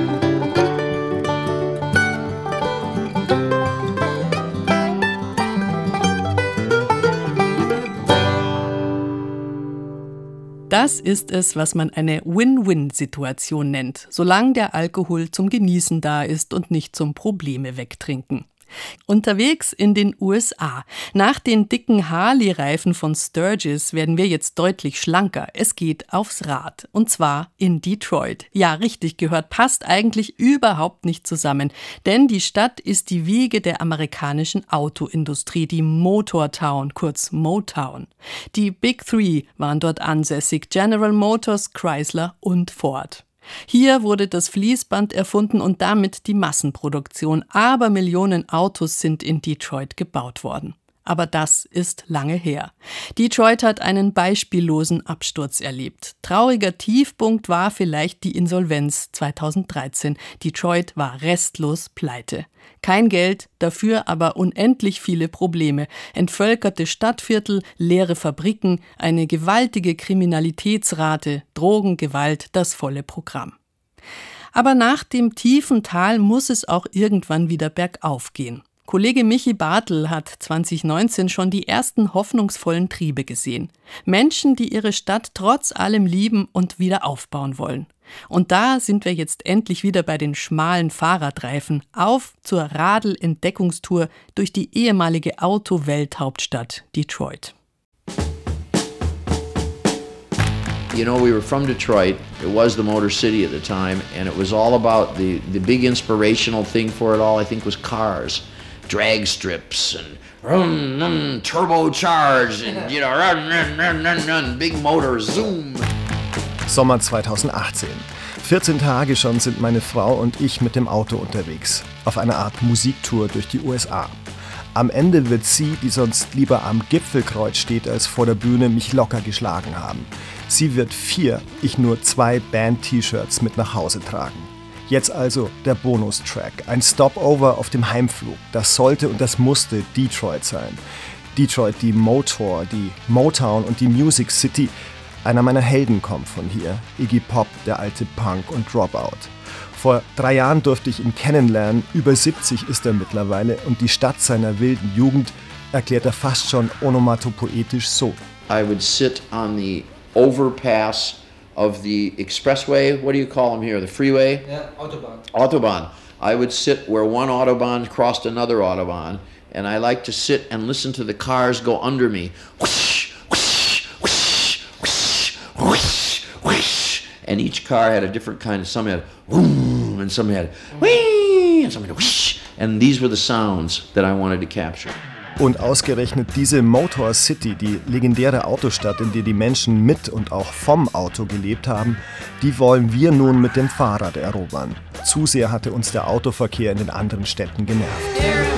Das ist es, was man eine Win-Win-Situation nennt, solange der Alkohol zum Genießen da ist und nicht zum Probleme wegtrinken. Unterwegs in den U S A. Nach den dicken Harley-Reifen von Sturgis werden wir jetzt deutlich schlanker. Es geht aufs Rad. Und zwar in Detroit. Ja, richtig gehört, passt eigentlich überhaupt nicht zusammen. Denn die Stadt ist die Wiege der amerikanischen Autoindustrie, die Motortown, kurz Motown. Die Big Three waren dort ansässig: General Motors, Chrysler und Ford. Hier wurde das Fließband erfunden und damit die Massenproduktion. Aber Millionen Autos sind in Detroit gebaut worden. Aber das ist lange her. Detroit hat einen beispiellosen Absturz erlebt. Trauriger Tiefpunkt war vielleicht die Insolvenz zweitausenddreizehn. Detroit war restlos pleite. Kein Geld, dafür aber unendlich viele Probleme. Entvölkerte Stadtviertel, leere Fabriken, eine gewaltige Kriminalitätsrate, Drogen, Gewalt, das volle Programm. Aber nach dem tiefen Tal muss es auch irgendwann wieder bergauf gehen. Kollege Michi Bartel hat zwanzig neunzehn schon die ersten hoffnungsvollen Triebe gesehen. Menschen, die ihre Stadt trotz allem lieben und wieder aufbauen wollen. Und da sind wir jetzt endlich wieder bei den schmalen Fahrradreifen. Auf zur Radl-Entdeckungstour durch die ehemalige Auto-Welthauptstadt Detroit.
You know, we were from Detroit. It was the Motor City at the time, and it was all about the, the big inspirational thing for it all, I think, was cars. Drag strips and run, run, turbocharged and, you know, run, run, run, run, run, big motors, zoom.
Sommer zweitausendachtzehn. vierzehn Tage schon sind meine Frau und ich mit dem Auto unterwegs. Auf einer Art Musiktour durch die U S A. Am Ende wird sie, die sonst lieber am Gipfelkreuz steht als vor der Bühne, mich locker geschlagen haben. Sie wird vier, ich nur zwei Band-T-Shirts mit nach Hause tragen. Jetzt also der Bonustrack, ein Stopover auf dem Heimflug. Das sollte und das musste Detroit sein. Detroit, die Motor, die Motown und die Music City. Einer meiner Helden kommt von hier, Iggy Pop, der alte Punk und Dropout. Vor drei Jahren durfte ich ihn kennenlernen, über siebzig ist er mittlerweile und die Stadt seiner wilden Jugend erklärt er fast schon onomatopoetisch so.
I would sit on the overpass of the expressway, what do you call them here, the freeway?
Yeah, Autobahn.
Autobahn. I would sit where one Autobahn crossed another Autobahn, and I like to sit and listen to the cars go under me. Whoosh, whoosh, whoosh, whoosh, whoosh, whoosh. And each car had a different kind of, some had whoom, and some had whee, and some had whoosh. And these were the sounds that I wanted to capture.
Und ausgerechnet diese Motor City, die legendäre Autostadt, in der die Menschen mit und auch vom Auto gelebt haben, die wollen wir nun mit dem Fahrrad erobern. Zu sehr hatte uns der Autoverkehr in den સ્થાnden Städten genervt.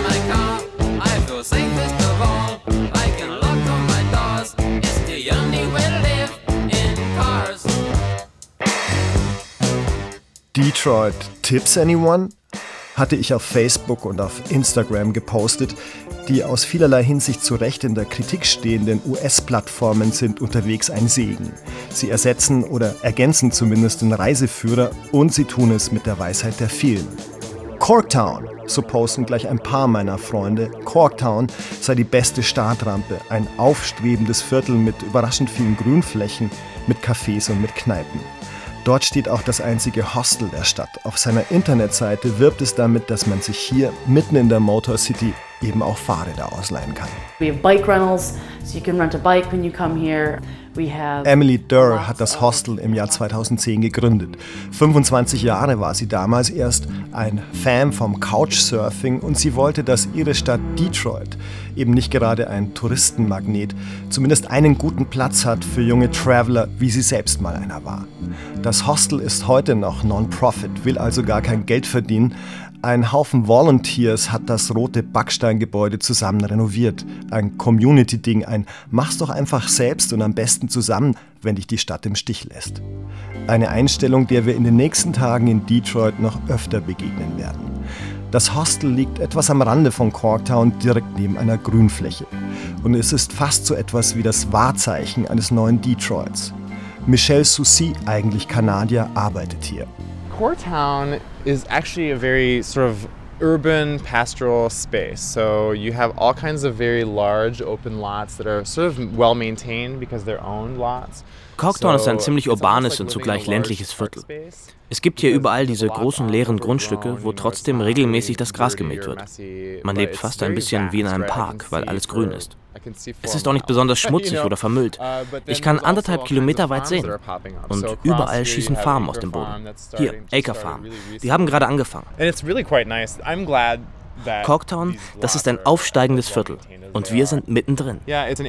Detroit, Tips anyone? Hatte ich auf Facebook und auf Instagram gepostet. Die aus vielerlei Hinsicht zu Recht in der Kritik stehenden U S-Plattformen sind unterwegs ein Segen. Sie ersetzen oder ergänzen zumindest den Reiseführer und sie tun es mit der Weisheit der vielen. Corktown, so posten gleich ein paar meiner Freunde, Corktown sei die beste Startrampe, ein aufstrebendes Viertel mit überraschend vielen Grünflächen, mit Cafés und mit Kneipen. Dort steht auch das einzige Hostel der Stadt. Auf seiner Internetseite wirbt es damit, dass man sich hier mitten in der Motor City eben auch Fahrräder ausleihen kann.
We have bike rentals, so you can rent a bike when you come here. We have
Emily Durr hat das Hostel im Jahr zweitausendzehn gegründet. fünfundzwanzig Jahre war sie damals erst, ein Fan vom Couchsurfing und sie wollte, dass ihre Stadt Detroit, eben nicht gerade ein Touristenmagnet, zumindest einen guten Platz hat für junge Traveler, wie sie selbst mal einer war. Das Hostel ist heute noch Non-Profit, will also gar kein Geld verdienen. Ein Haufen Volunteers hat das rote Backsteingebäude zusammen renoviert. Ein Community-Ding, ein mach's doch einfach selbst und am besten zusammen, wenn dich die Stadt im Stich lässt. Eine Einstellung, der wir in den nächsten Tagen in Detroit noch öfter begegnen werden. Das Hostel liegt etwas am Rande von Corktown, direkt neben einer Grünfläche. Und es ist fast so etwas wie das Wahrzeichen eines neuen Detroits. Michel Soucy, eigentlich Kanadier, arbeitet hier.
Corktown is actually a very sort of urban pastoral space. So you have all kinds of very large open lots that are sort of well maintained because they're owned lots.
Corktown ist ein ziemlich urbanes und zugleich ländliches Viertel. Es gibt hier überall diese großen leeren Grundstücke, wo trotzdem regelmäßig das Gras gemäht wird. Man lebt fast ein bisschen wie in einem Park, weil alles grün ist. Es ist auch nicht besonders schmutzig oder vermüllt. Ich kann anderthalb Kilometer weit sehen. Und überall schießen Farmen aus dem Boden. Hier, Acre Farm. Die haben gerade angefangen. Corktown, das ist ein aufsteigendes Viertel. Und wir sind mittendrin.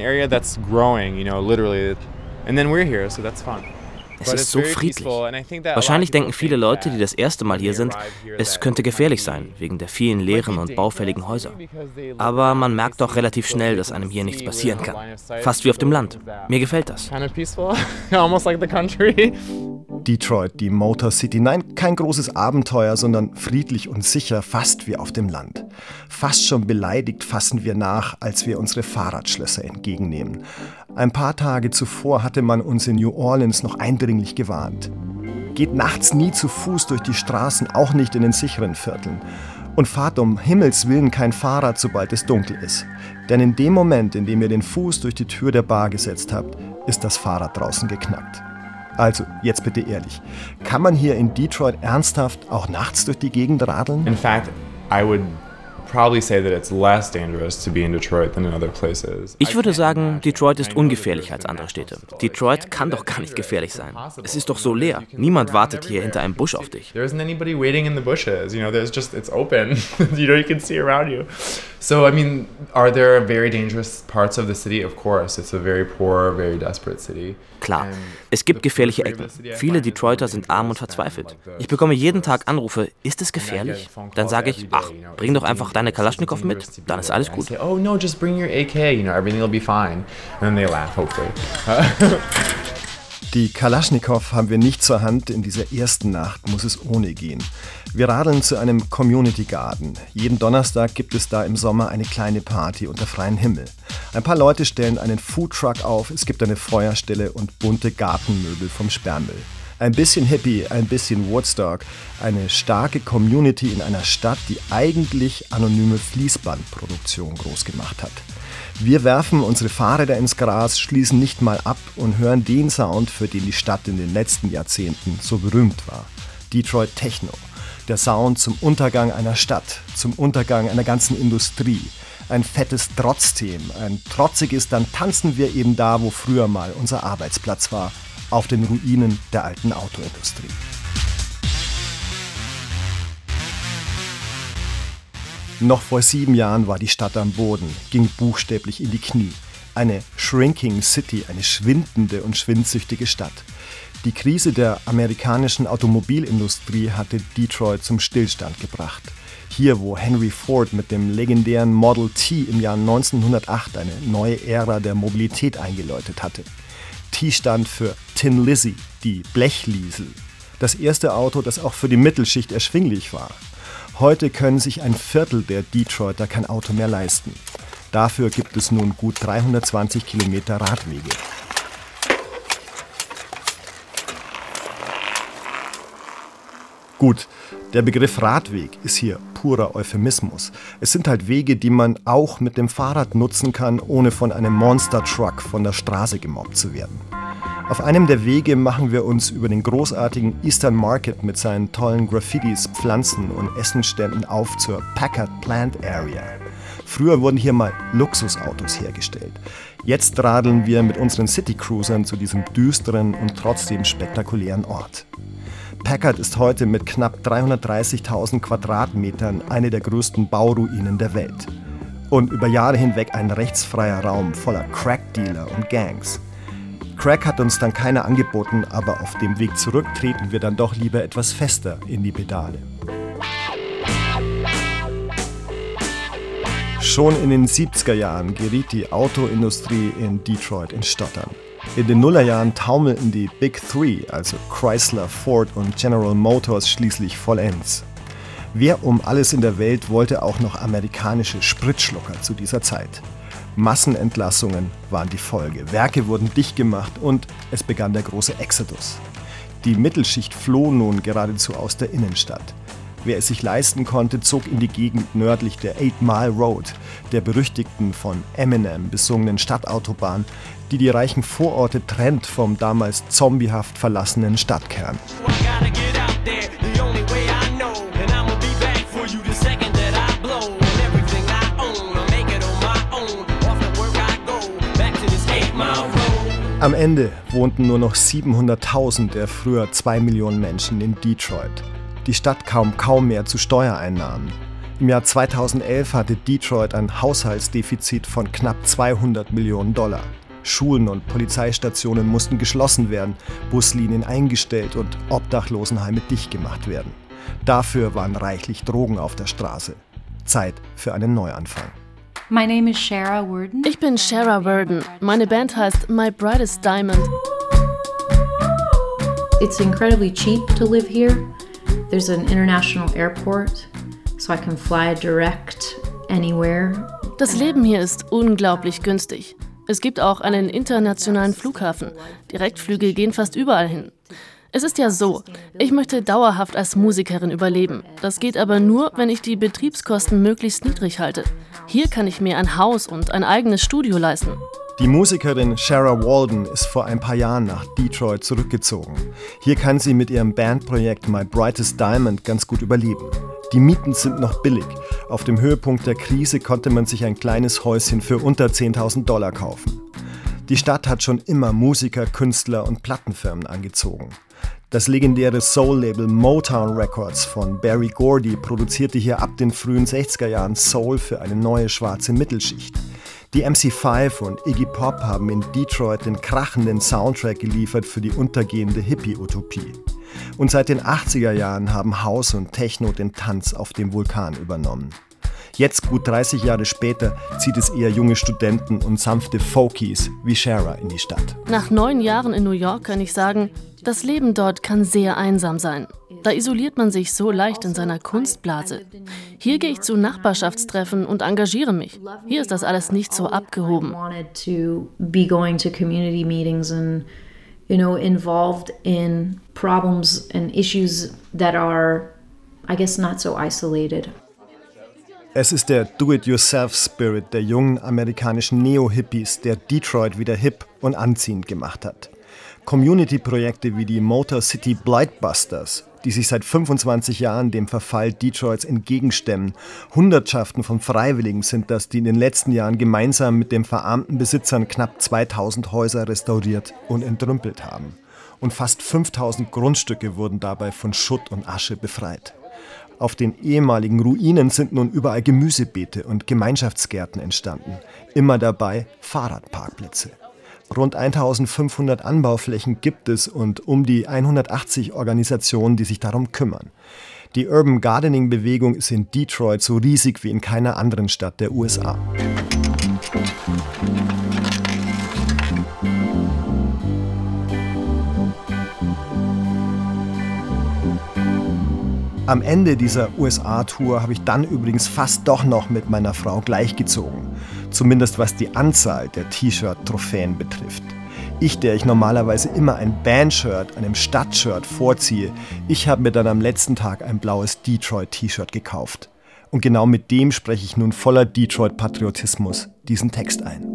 Es ist so friedlich. Wahrscheinlich denken viele Leute, die das erste Mal hier sind, es könnte gefährlich sein, wegen der vielen leeren und baufälligen Häuser. Aber man merkt doch relativ schnell, dass einem hier nichts passieren kann. Fast wie auf dem Land. Mir gefällt das.
Detroit, die Motor City. Nein, kein großes Abenteuer, sondern friedlich und sicher, fast wie auf dem Land. Fast schon beleidigt fassen wir nach, als wir unsere Fahrradschlösser entgegennehmen. Ein paar Tage zuvor hatte man uns in New Orleans noch eindringlich gewarnt. Geht nachts nie zu Fuß durch die Straßen, auch nicht in den sicheren Vierteln. Und fahrt um Himmels Willen kein Fahrrad, sobald es dunkel ist. Denn in dem Moment, in dem ihr den Fuß durch die Tür der Bar gesetzt habt, ist das Fahrrad draußen geknackt. Also, jetzt bitte ehrlich, kann man hier in Detroit ernsthaft auch nachts durch die Gegend radeln?
In fact, I would
Ich würde sagen, Detroit ist ungefährlicher als andere Städte. Detroit kann doch gar nicht gefährlich sein. Es ist doch so leer. Niemand wartet hier hinter einem Busch auf dich.
So, I mean, are there very dangerous parts of the city? Of course, it's a very poor, very desperate city.
Klar, es gibt gefährliche Ecken. Viele Detroiter sind arm und verzweifelt. Ich bekomme jeden Tag Anrufe, ist es gefährlich? Dann sage ich, ach, bring doch einfach deine Kalaschnikow mit, dann ist alles gut.
Oh no, just bring your A K, you know, everything will be fine. And then they laugh, hopefully.
Die Kalaschnikow haben wir nicht zur Hand, in dieser ersten Nacht muss es ohne gehen. Wir radeln zu einem Community Garden. Jeden Donnerstag gibt es da im Sommer eine kleine Party unter freiem Himmel. Ein paar Leute stellen einen Foodtruck auf, es gibt eine Feuerstelle und bunte Gartenmöbel vom Sperrmüll. Ein bisschen Hippie, ein bisschen Woodstock, eine starke Community in einer Stadt, die eigentlich anonyme Fließbandproduktion groß gemacht hat. Wir werfen unsere Fahrräder ins Gras, schließen nicht mal ab und hören den Sound, für den die Stadt in den letzten Jahrzehnten so berühmt war. Detroit Techno. Der Sound zum Untergang einer Stadt, zum Untergang einer ganzen Industrie. Ein fettes Trotzdem, ein trotziges, dann tanzen wir eben da, wo früher mal unser Arbeitsplatz war, auf den Ruinen der alten Autoindustrie. Noch vor sieben Jahren war die Stadt am Boden, ging buchstäblich in die Knie. Eine shrinking city, eine schwindende und schwindsüchtige Stadt. Die Krise der amerikanischen Automobilindustrie hatte Detroit zum Stillstand gebracht. Hier, wo Henry Ford mit dem legendären Model T im Jahr neunzehnhundertacht eine neue Ära der Mobilität eingeläutet hatte. T stand für Tin Lizzy, die Blechliesel. Das erste Auto, das auch für die Mittelschicht erschwinglich war. Heute können sich ein Viertel der Detroiter kein Auto mehr leisten. Dafür gibt es nun gut dreihundertzwanzig Kilometer Radwege. Gut, der Begriff Radweg ist hier purer Euphemismus. Es sind halt Wege, die man auch mit dem Fahrrad nutzen kann, ohne von einem Monster-Truck von der Straße gemobbt zu werden. Auf einem der Wege machen wir uns über den großartigen Eastern Market mit seinen tollen Graffitis, Pflanzen und Essenständen auf zur Packard Plant Area. Früher wurden hier mal Luxusautos hergestellt. Jetzt radeln wir mit unseren Citycruisern zu diesem düsteren und trotzdem spektakulären Ort. Packard ist heute mit knapp dreihundertdreißigtausend Quadratmetern eine der größten Bauruinen der Welt. Und über Jahre hinweg ein rechtsfreier Raum voller Crack-Dealer und Gangs. Crack hat uns dann keiner angeboten, aber auf dem Weg zurück treten wir dann doch lieber etwas fester in die Pedale. Schon in den siebziger Jahren geriet die Autoindustrie in Detroit in Stottern. In den Nullerjahren taumelten die Big Three, also Chrysler, Ford und General Motors, schließlich vollends. Wer um alles in der Welt wollte auch noch amerikanische Spritschlucker zu dieser Zeit? Massenentlassungen waren die Folge, Werke wurden dicht gemacht und es begann der große Exodus. Die Mittelschicht floh nun geradezu aus der Innenstadt. Wer es sich leisten konnte, zog in die Gegend nördlich der Eight Mile Road, der berüchtigten von Eminem besungenen Stadtautobahn, die die reichen Vororte trennt vom damals zombiehaft verlassenen Stadtkern. Am Ende wohnten nur noch siebenhunderttausend der früher zwei Millionen Menschen in Detroit. Die Stadt kam kaum mehr zu Steuereinnahmen. Im Jahr zweitausendelf hatte Detroit ein Haushaltsdefizit von knapp zweihundert Millionen Dollar. Schulen und Polizeistationen mussten geschlossen werden, Buslinien eingestellt und Obdachlosenheime dicht gemacht werden. Dafür waren reichlich Drogen auf der Straße. Zeit für einen Neuanfang.
My name is Shara Worden.
Ich bin Shara Worden. Meine Band heißt My Brightest Diamond.
It's incredibly cheap to live here. There's an international airport, so I can fly direct anywhere.
Das Leben hier ist unglaublich günstig. Es gibt auch einen internationalen Flughafen. Direktflüge gehen fast überall hin. Es ist ja so, ich möchte dauerhaft als Musikerin überleben. Das geht aber nur, wenn ich die Betriebskosten möglichst niedrig halte. Hier kann ich mir ein Haus und ein eigenes Studio leisten.
Die Musikerin Shara Walden ist vor ein paar Jahren nach Detroit zurückgezogen. Hier kann sie mit ihrem Bandprojekt My Brightest Diamond ganz gut überleben. Die Mieten sind noch billig Auf dem Höhepunkt der Krise konnte man sich ein kleines Häuschen für unter zehntausend Dollar kaufen. Die Stadt hat schon immer Musiker, Künstler und Plattenfirmen angezogen. Das legendäre Soul-Label Motown Records von Berry Gordy produzierte hier ab den frühen sechziger Jahren Soul für eine neue schwarze Mittelschicht. Die M C fünf und Iggy Pop haben in Detroit den krachenden Soundtrack geliefert für die untergehende Hippie-Utopie. Und seit den achtziger Jahren haben House und Techno den Tanz auf dem Vulkan übernommen. Jetzt, gut dreißig Jahre später, zieht es eher junge Studenten und sanfte Folkies wie Shara in die Stadt.
Nach neun Jahren in New York kann ich sagen, das Leben dort kann sehr einsam sein. Da isoliert man sich so leicht in seiner Kunstblase. Hier gehe ich zu Nachbarschaftstreffen und engagiere mich. Hier ist das alles nicht so abgehoben.
You know, involved in problems and issues that are, I guess, not so isolated.
Es ist der Do-it-yourself-Spirit der jungen amerikanischen Neo-Hippies, der Detroit wieder hip und anziehend gemacht hat. Community-Projekte wie die Motor City Blightbusters, die sich seit fünfundzwanzig Jahren dem Verfall Detroits entgegenstemmen. Hundertschaften von Freiwilligen sind das, die in den letzten Jahren gemeinsam mit den verarmten Besitzern knapp zweitausend Häuser restauriert und entrümpelt haben. Und fast fünftausend Grundstücke wurden dabei von Schutt und Asche befreit. Auf den ehemaligen Ruinen sind nun überall Gemüsebeete und Gemeinschaftsgärten entstanden. Immer dabei Fahrradparkplätze. Rund eintausendfünfhundert Anbauflächen gibt es und um die hundertachtzig Organisationen, die sich darum kümmern. Die Urban Gardening-Bewegung ist in Detroit so riesig wie in keiner anderen Stadt der U S A. Am Ende dieser U S A-Tour habe ich dann übrigens fast doch noch mit meiner Frau gleichgezogen. Zumindest was die Anzahl der T-Shirt-Trophäen betrifft. Ich, der ich normalerweise immer ein Bandshirt einem Stadtshirt vorziehe, ich habe mir dann am letzten Tag ein blaues Detroit-T-Shirt gekauft. Und genau mit dem spreche ich nun voller Detroit-Patriotismus diesen Text ein.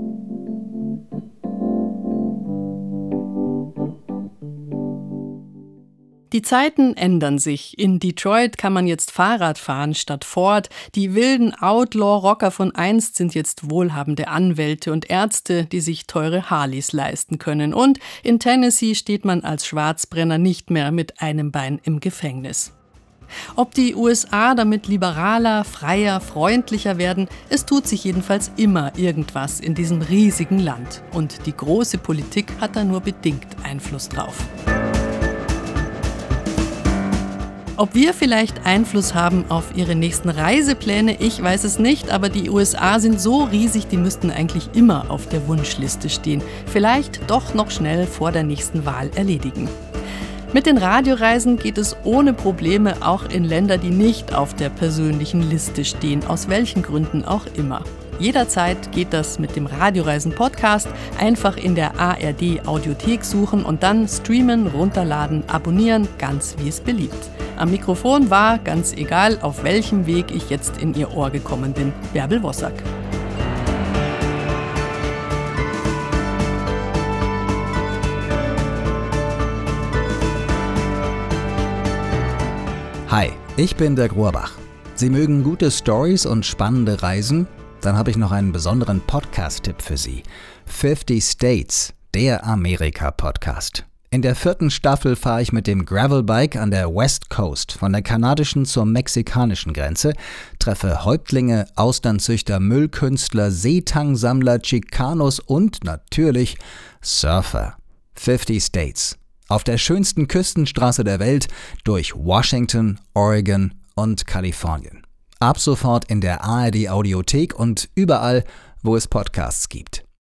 Die Zeiten ändern sich. In Detroit kann man jetzt Fahrrad fahren statt Ford. Die wilden Outlaw-Rocker von einst sind jetzt wohlhabende Anwälte und Ärzte, die sich teure Harleys leisten können. Und in Tennessee steht man als Schwarzbrenner nicht mehr mit einem Bein im Gefängnis. Ob die U S A damit liberaler, freier, freundlicher werden, es tut sich jedenfalls immer irgendwas in diesem riesigen Land. Und die große Politik hat da nur bedingt Einfluss drauf. Ob wir vielleicht Einfluss haben auf ihre nächsten Reisepläne, ich weiß es nicht, aber die U S A sind so riesig, die müssten eigentlich immer auf der Wunschliste stehen. Vielleicht doch noch schnell vor der nächsten Wahl erledigen. Mit den Radioreisen geht es ohne Probleme auch in Länder, die nicht auf der persönlichen Liste stehen, aus welchen Gründen auch immer. Jederzeit geht das mit dem Radioreisen-Podcast. Einfach in der A R D-Audiothek suchen und dann streamen, runterladen, abonnieren, ganz wie es beliebt. Am Mikrofon war, ganz egal auf welchem Weg ich jetzt in Ihr Ohr gekommen bin, Bärbel Wossack.
Hi, ich bin der Grohrbach. Sie mögen gute Storys und spannende Reisen? Dann habe ich noch einen besonderen Podcast-Tipp für Sie. fifty States, der Amerika-Podcast. In der vierten Staffel fahre ich mit dem Gravelbike an der West Coast von der kanadischen zur mexikanischen Grenze, treffe Häuptlinge, Austernzüchter, Müllkünstler, Seetangsammler, Chicanos und natürlich Surfer. fifty States. Auf der schönsten Küstenstraße der Welt durch Washington, Oregon und Kalifornien. Ab sofort in der A R D-Audiothek und überall, wo es Podcasts gibt.